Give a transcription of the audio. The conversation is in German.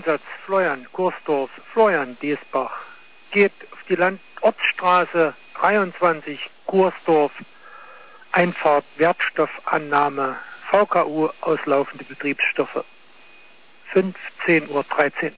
Einsatz Fleuern, Kursdorf, Fleuern, Diesbach. Geht auf die Ortsstraße 23, Kursdorf, Einfahrt Wertstoffannahme, VKU, auslaufende Betriebsstoffe, 15:13 Uhr.